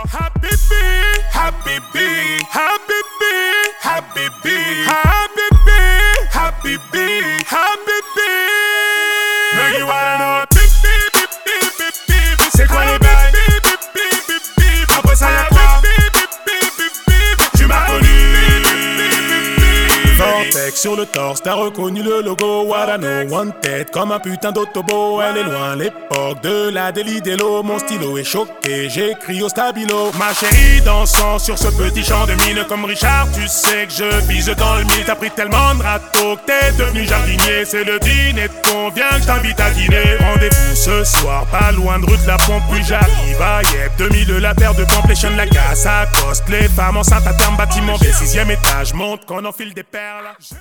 Habibi, Habibi, Habibi, Habibi, Habibi, Habibi, Habibi. Mais you wanna know, c'est quoi les bails? Après ça y'a quoi? Tu m'as connu. Vortex sur le torse, t'as reconnu le logo. Wadano, one tête comme un putain d'autobo. Elle est loin l'époque de la délit d'Elo. Mon stylo est choqué, j'écris au stabilo. Ma chérie dansant sur ce petit champ de mine. Comme Richard, tu sais que je vise dans le mille. T'as pris tellement de râteaux que t'es devenu jardinier. C'est le dîner de con, viens que je t'invite à dîner. Rendez-vous ce soir, pas loin de rue de la pompe. Puis j'arrive à Yep, 2000 la paire de complétion, la casse à coste. Les femmes enceintes à terme, bâtiment B, 6e étage. Monte qu'on enfile des perles.